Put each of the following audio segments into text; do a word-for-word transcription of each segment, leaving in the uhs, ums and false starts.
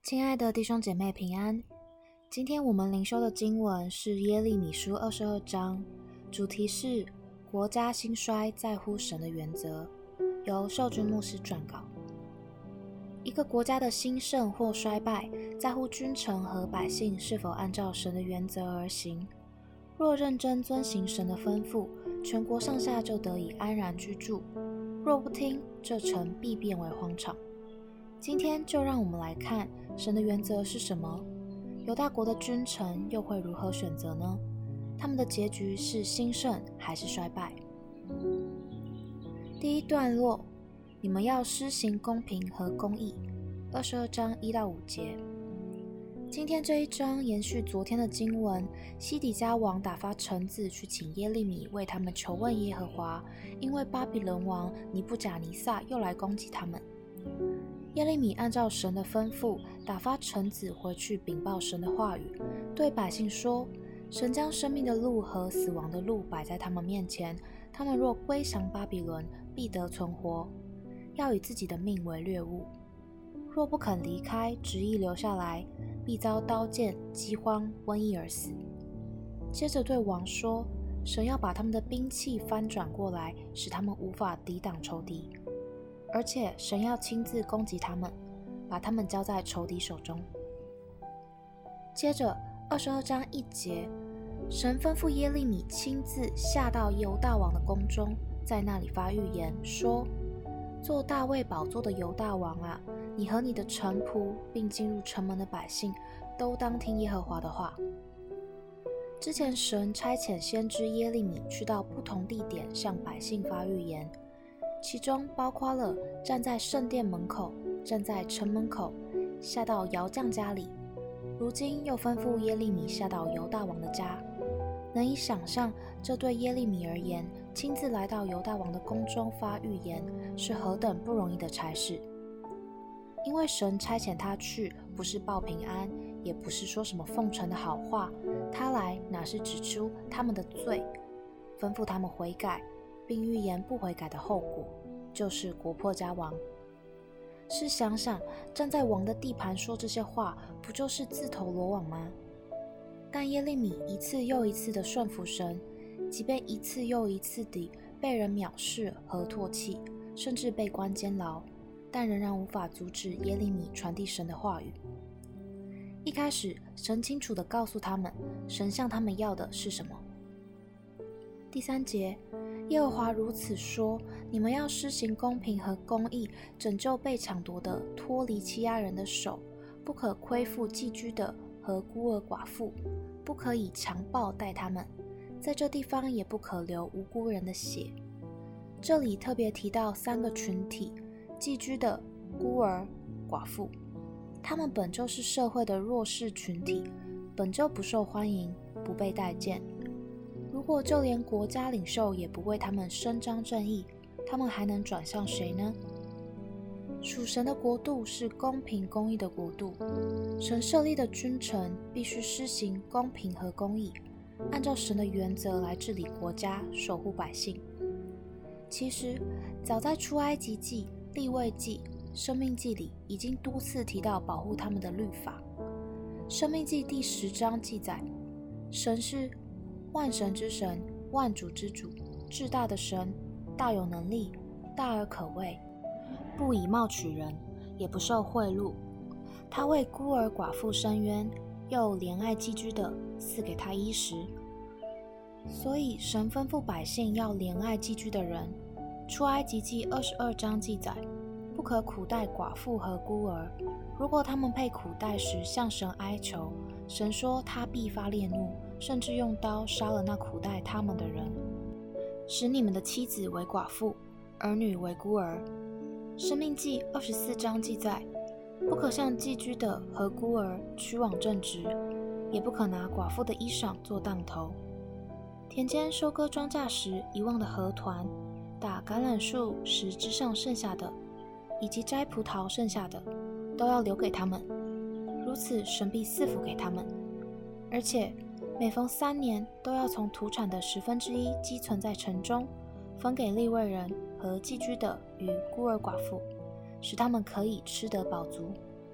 亲爱的弟兄姐妹平安，今天我们灵修的经文是耶利米书二十二章，主题是国家兴衰在乎神的原则，由寿君牧师撰稿。一个国家的兴盛或衰败，在乎君臣和百姓是否按照神的原则而行。若认真遵行神的吩咐，全国上下就得以安然居住；若不听，这城必变为荒场。今天就让我们来看神的原则是什么，犹大国的君臣又会如何选择呢？他们的结局是兴盛还是衰败？第一段落，你们要施行公平和公义，二十二章一到五节。今天这一章延续昨天的经文，西底家王打发臣子去请耶利米为他们求问耶和华，因为巴比伦王尼布甲尼撒又来攻击他们。耶利米按照神的吩咐，打发臣子回去禀报神的话语，对百姓说：神将生命的路和死亡的路摆在他们面前，他们若归降巴比伦，必得存活，要以自己的命为掠物；若不肯离开，执意留下来，必遭刀剑、饥荒、瘟疫而死。接着对王说：神要把他们的兵器翻转过来，使他们无法抵挡仇敌。而且神要亲自攻击他们，把他们交在仇敌手中。接着二十二章一节，神吩咐耶利米亲自下到犹大王的宫中，在那里发预言说：做大卫宝座的犹大王啊，你和你的臣仆并进入城门的百姓，都当听耶和华的话。之前神差遣先知耶利米去到不同地点向百姓发预言，其中包括了站在圣殿门口、站在城门口、下到窑匠家里。如今又吩咐耶利米下到犹大王的家。能以想象，这对耶利米而言，亲自来到犹大王的宫中发预言，是何等不容易的差事。因为神差遣他去，不是报平安，也不是说什么奉承的好话，他来乃是指出他们的罪，吩咐他们悔改，并预言不悔改的后果，就是国破家亡。试想想，站在王的地盘说这些话，不就是自投罗网吗？但耶利米一次又一次的顺服神，即便一次又一次地被人藐视和唾弃，甚至被关监牢，但仍然无法阻止耶利米传递神的话语。一开始，神清楚地告诉他们，神向他们要的是什么。第三节，耶和华如此说：你们要施行公平和公义，拯救被抢夺的，脱离欺压人的手，不可亏负寄居的和孤儿寡妇，不可以强暴待他们，在这地方也不可流无辜人的血。这里特别提到三个群体：寄居的、孤儿、寡妇。他们本就是社会的弱势群体，本就不受欢迎，不被待见。如果就连国家领袖也不为他们伸张正义，他们还能转向谁呢？属神的国度是公平公义的国度，神设立的君臣必须施行公平和公义，按照神的原则来治理国家，守护百姓。其实早在出埃及记、利未记、生命记里已经多次提到保护他们的律法。生命记第十章记载，神是万神之神，万主之主，至大的神，大有能力，大而可畏，不以貌取人，也不受贿赂。他为孤儿寡妇伸冤，又怜爱寄居的，赐给他衣食。所以神吩咐百姓要怜爱寄居的人。出埃及记二十二章记载，不可苦待寡妇和孤儿，如果他们配苦待时向神哀求，神说他必发烈怒，甚至用刀杀了那苦待他们的人。使你们的妻子为寡妇，儿女为孤儿。生命记二十四章记载，不可向寄居的和孤儿屈枉正直，也不可拿寡妇的衣裳做当头。田间收割庄稼时遗忘的河团，打橄榄树时枝上剩下的，以及摘葡萄剩下的，都要留给他们，如此神必赐福给他们。而且每逢三年，都要从土产的十分之一积存在城中，分给利未人和寄居的与孤儿寡妇，使他们可以吃得饱足。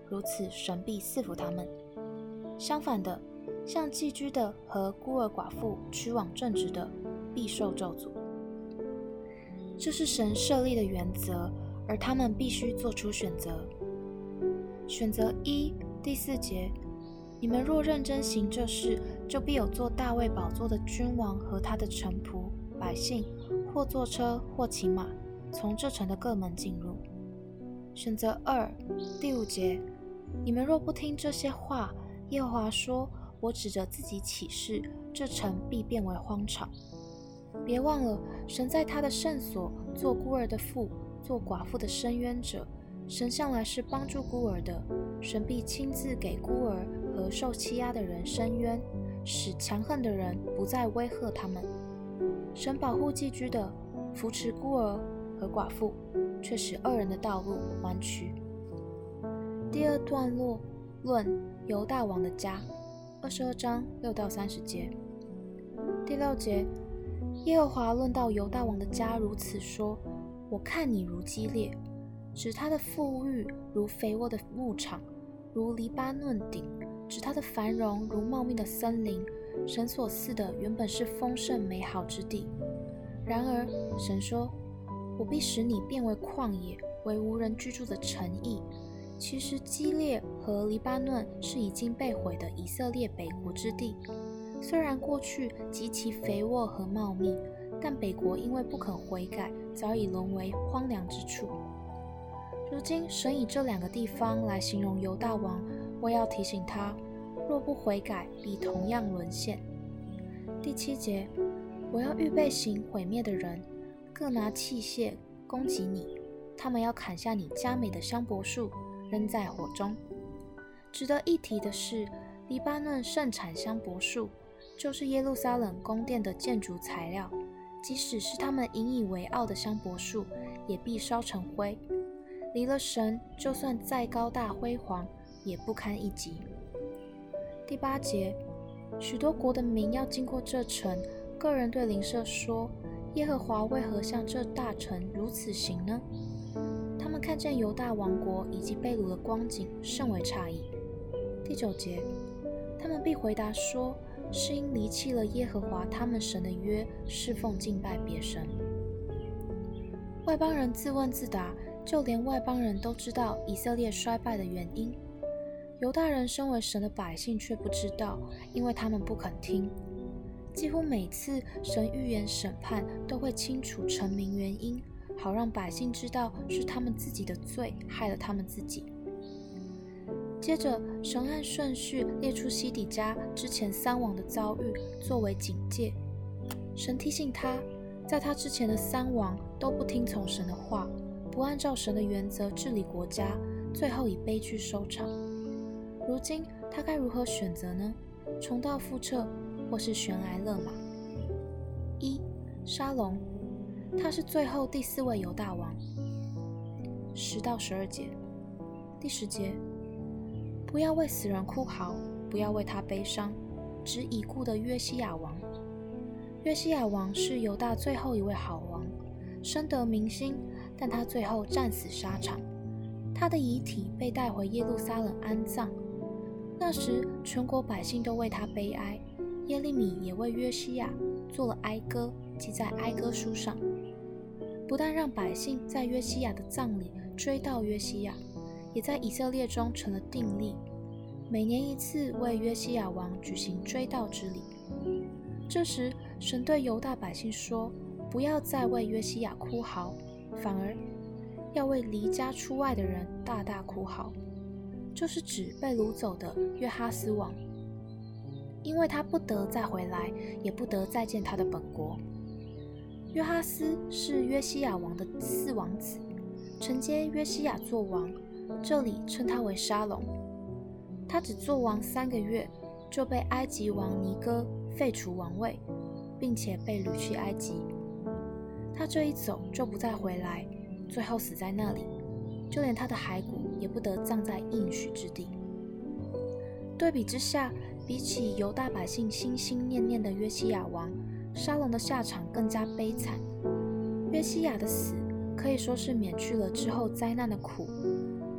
如此神必赐福他们。相反的，像寄居的和孤儿寡妇屈枉正直的，必受咒诅。这是神设立的原则，而他们必须做出选择。选择一，第四节，你们若认真行这事，就必有坐大卫宝座的君王和他的臣仆、百姓，或坐车，或骑马，从这城的各门进入。选择二，第五节，你们若不听这些话，耶和华说，我指着自己起誓，这城必变为荒场。别忘了，神在他的圣所做孤儿的父，做寡妇的伸冤者。神向来是帮助孤儿的，神必亲自给孤儿和受欺压的人伸冤，使强横的人不再威吓他们。神保护寄居的，扶持孤儿和寡妇，却使恶人的道路弯曲。第二段落论犹大王的家，二十二章六到三十节。第六节，耶和华论到犹大王的家如此说：我看你如基列，指他的富裕如肥沃的牧场，如黎巴嫩顶；指他的繁荣如茂密的森林。神所赐的原本是丰盛美好之地，然而神说：我必使你变为旷野，为无人居住的城邑。其实基列和黎巴嫩是已经被毁的以色列北国之地，虽然过去极其肥沃和茂密，但北国因为不肯悔改，早已沦为荒凉之处。如今神以这两个地方来形容犹大王，我要提醒他，若不悔改，必同样沦陷。第七节，我要预备行毁灭的人，各拿器械攻击你，他们要砍下你佳美的香柏树，扔在火中。值得一提的是，黎巴嫩盛产香柏树，就是耶路撒冷宫殿的建筑材料，即使是他们引以为傲的香柏树，也必烧成灰。离了神，就算再高大辉煌，也不堪一击。第八节，许多国的民要经过这城，个人对邻舍说：耶和华为何向这大城如此行呢？他们看见犹大王国以及被掳的光景，甚为诧异。第九节，他们必回答说：是因离弃了耶和华他们神的约，侍奉敬拜别神。外邦人自问自答，就连外邦人都知道以色列衰败的原因。犹大人身为神的百姓却不知道，因为他们不肯听。几乎每次神预言审判，都会清楚陈明原因，好让百姓知道是他们自己的罪害了他们自己。接着神按顺序列出西底家之前三王的遭遇，作为警戒。神提醒他，在他之前的三王都不听从神的话，不按照神的原则治理国家，最后以悲剧收场。如今他该如何选择呢？重蹈覆辙，或是悬崖勒马？一、沙龙，他是最后第四位犹大王。十到十二节。第十节，不要为死人哭嚎，不要为他悲伤，只已故的约西亚王。约西亚王是犹大最后一位好王，深得民心，但他最后战死沙场。他的遗体被带回耶路撒冷安葬。那时全国百姓都为他悲哀，耶利米也为约西亚做了哀歌，记在哀歌书上。不但让百姓在约西亚的葬礼追悼约西亚，也在以色列中成了定例，每年一次为约西亚王举行追悼之礼。这时神对犹大百姓说，不要再为约西亚哭嚎，反而要为离家出外的人大大哭嚎，就是指被掳走的约哈斯王，因为他不得再回来，也不得再见他的本国。约哈斯是约西亚王的四王子，承接约西亚做王，这里称他为沙龙。他只做王三个月，就被埃及王尼哥废除王位，并且被掳去埃及。他这一走就不再回来，最后死在那里，就连他的骸骨也不得葬在应许之地。对比之下，比起犹大百姓心心念念的约西亚王，沙龙的下场更加悲惨。约西亚的死可以说是免去了之后灾难的苦，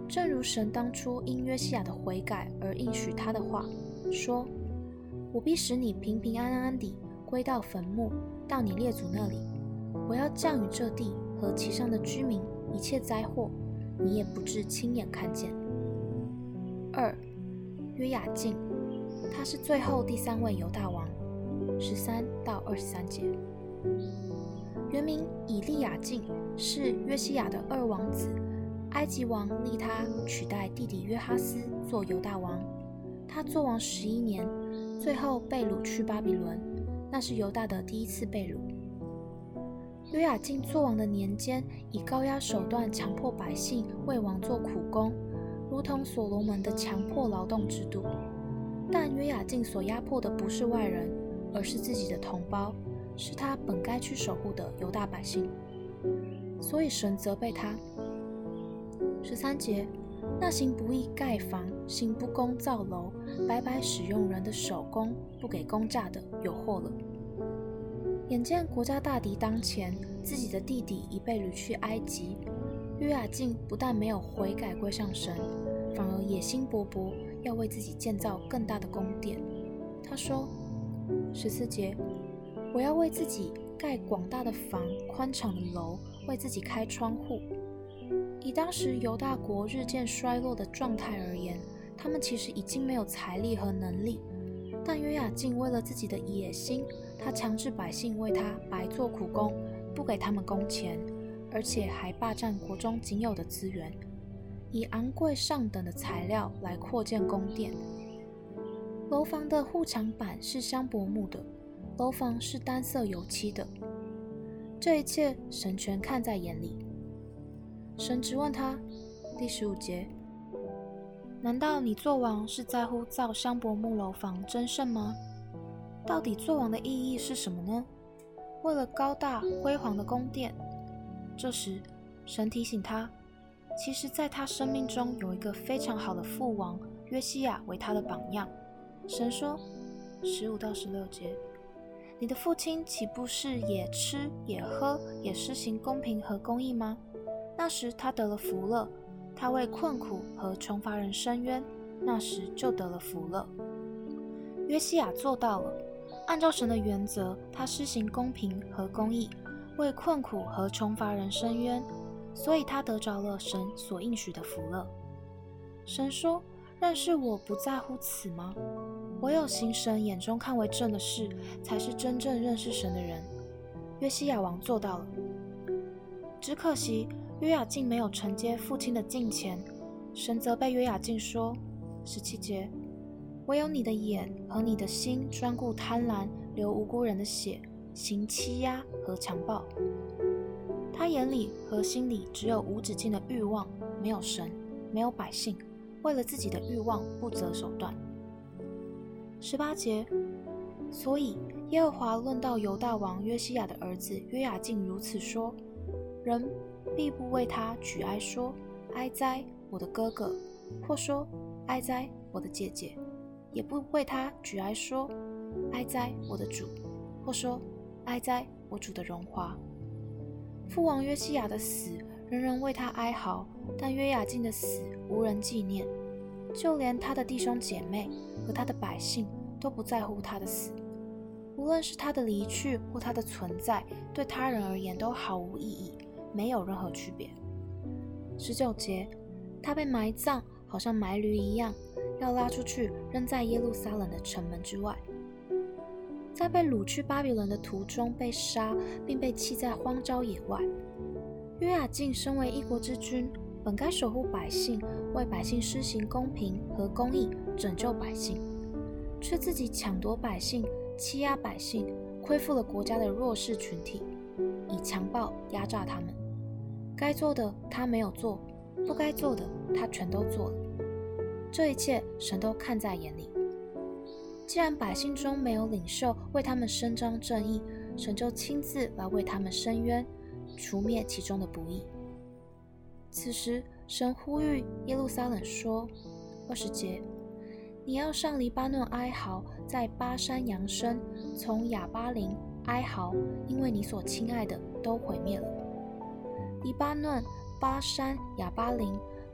正如神当初因约西亚的悔改而应许他的话，说：我必使你平平安安地归到坟墓，到你列祖那里。我要降雨这地和其上的居民一切灾祸，你也不致亲眼看见。二、约雅敬，他是最后第三位犹大王，十三到二十三节。原名以利亚敬，是约西亚的二王子，埃及王立他取代弟弟约哈斯做犹大王。他作王十一年，最后被掳去巴比伦，那是犹大的第一次被掳。约雅敬作王的年间，以高压手段强迫百姓为王做苦工，如同所罗门的强迫劳动制度。但约雅敬所压迫的不是外人，而是自己的同胞，是他本该去守护的犹大百姓。所以神责备他。十三节，那行不义盖房、行不公造楼、白白使用人的手工、不给工价的，有祸了。眼见国家大敌当前，自己的弟弟已被掳去埃及，约雅敬不但没有悔改归向神，反而野心勃勃，要为自己建造更大的宫殿。他说：十四节，我要为自己盖广大的房、宽敞的楼，为自己开窗户。以当时犹大国日渐衰落的状态而言，他们其实已经没有财力和能力，但约雅敬为了自己的野心，他强制百姓为他白做苦工，不给他们工钱，而且还霸占国中仅有的资源，以昂贵上等的材料来扩建宫殿。楼房的护墙板是香柏木的，楼房是单色油漆的。这一切神全看在眼里。神质问他，第十五节，难道你作王是在乎造香柏木楼房争胜吗？到底作王的意义是什么呢？为了高大辉煌的宫殿。这时神提醒他，其实在他生命中有一个非常好的父王约西亚为他的榜样。神说，十五到十六节，你的父亲岂不是也吃也喝也施行公平和公义吗？那时他得了福乐，他为困苦和穷乏人伸冤，那时就得了福乐。约西亚做到了，按照神的原则，他施行公平和公义，为困苦和穷乏人伸冤，所以他得着了神所应许的福乐。神说，认识我不在乎此吗？唯有行神眼中看为正的事，才是真正认识神的人。约西亚王做到了，只可惜约雅敬没有承接父亲的敬虔。神责备约雅敬说，十七节，唯有你的眼和你的心专顾贪婪，流无辜人的血，行欺压和强暴。他眼里和心里只有无止境的欲望，没有神，没有百姓，为了自己的欲望不择手段。十八节，所以耶和华论到犹大王约西亚的儿子约雅敬如此说，人必不为他举哀说，哀哉我的哥哥，或说哀哉我的姐姐，也不为他举哀说，哀哉我的主，或说哀哉我主的荣华。父王约西亚的死，人人为他哀嚎，但约雅敬的死无人纪念，就连他的弟兄姐妹和他的百姓都不在乎他的死。无论是他的离去或他的存在，对他人而言都毫无意义，没有任何区别。十九节，他被埋葬，好像埋驴一样，要拉出去扔在耶路撒冷的城门之外。在被掳去巴比伦的途中被杀，并被弃在荒郊野外。约雅敬身为一国之君，本该守护百姓，为百姓施行公平和公义，拯救百姓，却自己抢夺百姓，欺压百姓，亏负了国家的弱势群体，以强暴压榨他们。该做的他没有做，不该做的他全都做了。这一切神都看在眼里。既然百姓中没有领袖为他们伸张正义，神就亲自来为他们伸冤，除灭其中的不义。此时神呼吁耶路撒冷说，二十节，你要上黎巴嫩哀嚎，在巴山扬声，从亚巴琳哀嚎，因为你所亲爱的都毁灭了。黎巴嫩、巴山、亚巴琳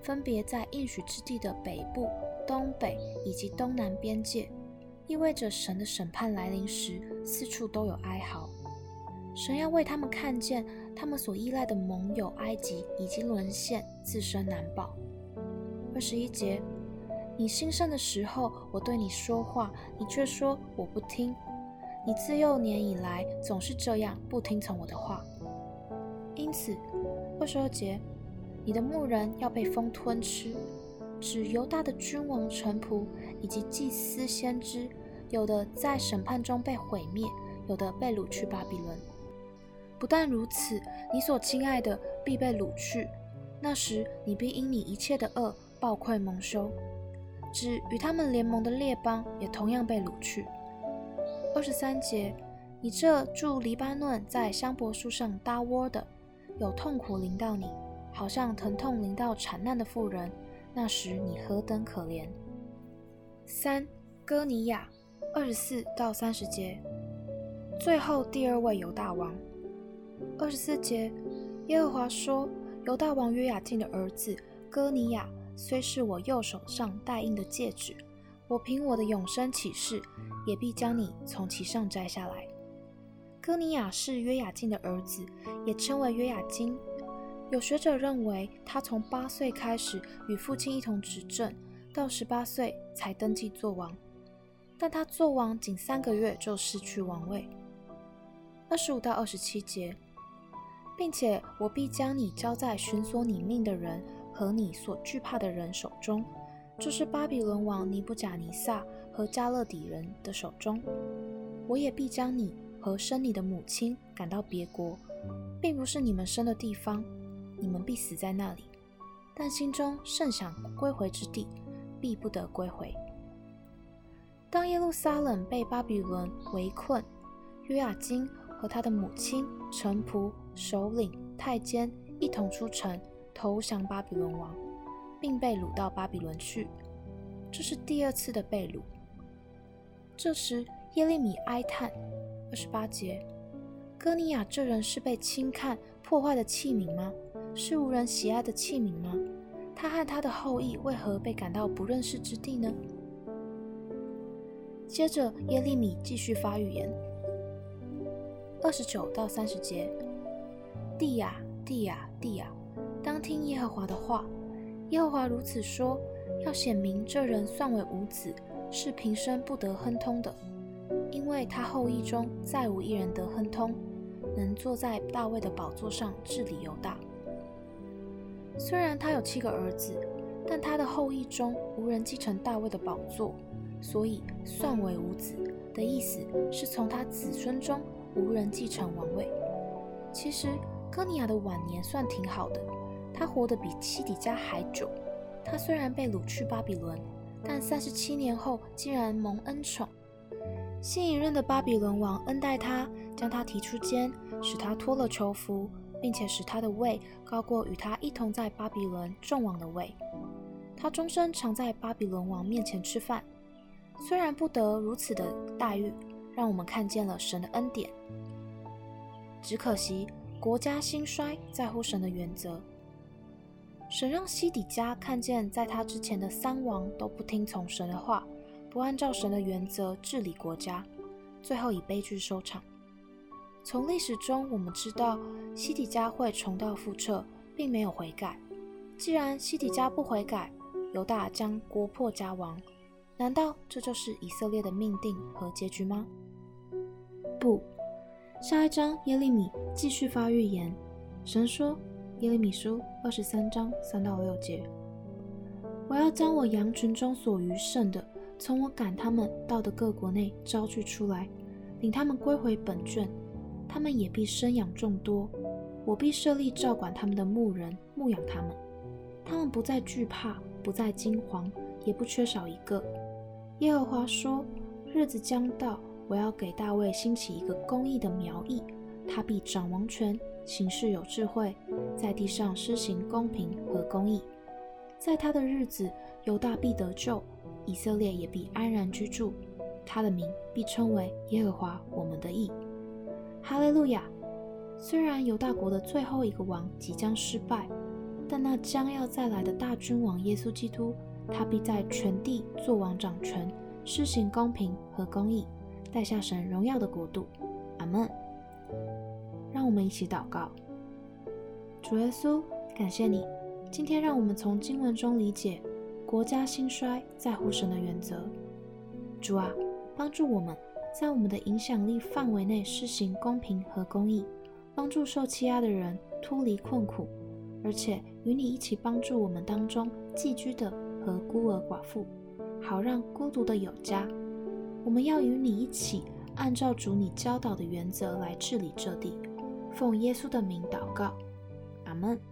分别在应许之地的北部、东北以及东南边界，意味着神的审判来临时，四处都有哀嚎。神要为他们看见他们所依赖的盟友埃及已经沦陷，自身难保。二十一节，你兴盛的时候，我对你说话，你却说我不听。你自幼年以来总是这样，不听从我的话。因此，二十二节，你的牧人要被风吞吃，指犹大的君王臣仆以及祭司先知，有的在审判中被毁灭，有的被掳去巴比伦。不但如此，你所亲爱的必被掳去，那时你必因你一切的恶暴愧蒙羞，指与他们联盟的列邦也同样被掳去。二十三节，你这住黎巴嫩在香柏树上搭窝的，有痛苦临到你，好像疼痛临到产难的妇人，那时你何等可怜。三，歌尼雅，二十四到三十节，最后第二位犹大王。二十四节，耶和华说，犹大王约雅敬的儿子歌尼雅，虽是我右手上戴印的戒指，我凭我的永生起誓，也必将你从其上摘下来。歌尼雅是约雅敬的儿子，也称为约雅斤。有学者认为，他从八岁开始与父亲一同执政，到十八岁才登基做王，但他做王仅三个月就失去王位。二十五到二十七节，并且我必将你交在寻索你命的人和你所惧怕的人手中，就是巴比伦王尼布甲尼撒和加勒底人的手中。我也必将你和生你的母亲赶到别国，并不是你们生的地方，你们必死在那里，但心中甚想归回之地，必不得归回。当耶路撒冷被巴比伦围困，约雅斤和他的母亲、臣仆、首领、太监一同出城投降巴比伦王，并被掳到巴比伦去。这是第二次的被掳。这时耶利米哀叹。二十八节，歌尼雅这人是被轻看破坏的器皿吗？是无人喜爱的器皿吗？他和他的后裔为何被赶到不认识之地呢？接着耶利米继续发预言。二十九到三十节，地呀地呀地呀，当听耶和华的话。耶和华如此说，要显明这人算为无子，是平生不得亨通的，因为他后裔中再无一人得亨通，能坐在大卫的宝座上治理犹大。虽然他有七个儿子，但他的后裔中无人继承大卫的宝座，所以算为无子的意思是从他子孙中无人继承王位。其实歌尼雅的晚年算挺好的，他活得比西底家还久。他虽然被掳去巴比伦，但三十七年后竟然蒙恩宠。新一任的巴比伦王恩待他，将他提出监，使他脱了囚服，并且使他的位高过与他一同在巴比伦众王的位。他终身常在巴比伦王面前吃饭，虽然不得如此的待遇，让我们看见了神的恩典。只可惜国家兴衰在乎神的原则。神让西底家看见，在他之前的三王都不听从神的话，不按照神的原则治理国家，最后以悲剧收场。从历史中我们知道，西底家会重蹈覆辙，并没有悔改。既然西底家不悔改，犹大将国破家亡，难道这就是以色列的命定和结局吗？不。下一章耶利米继续发预言。神说，耶利米书二十三章三到六节，我要将我羊群中所余剩的，从我赶他们到的各国内招聚出来，领他们归回本卷，他们也必生养众多。我必设立照管他们的牧人，牧养他们，他们不再惧怕，不再惊惶，也不缺少一个。耶和华说，日子将到，我要给大卫兴起一个公义的苗裔，他必掌王权，行事有智慧，在地上施行公平和公义。在他的日子，犹大必得救，以色列也必安然居住，他的名必称为耶和华我们的义。哈利路亚！虽然犹大国的最后一个王即将失败， 但那将要再来的大君王耶稣基督，他必在全地作王掌权，施行公平和公义，带下神荣耀的国度。阿们。让我们一起祷告。主耶稣，感谢你，今天让我们从经文中理解国家兴衰在乎神的原则。主啊，帮助我们在我们的影响力范围内施行公平和公义，帮助受欺压的人脱离困苦，而且与你一起帮助我们当中寄居的和孤儿寡妇，好让孤独的有家。我们要与你一起按照主你教导的原则来治理这地。奉耶稣的名祷告，阿们。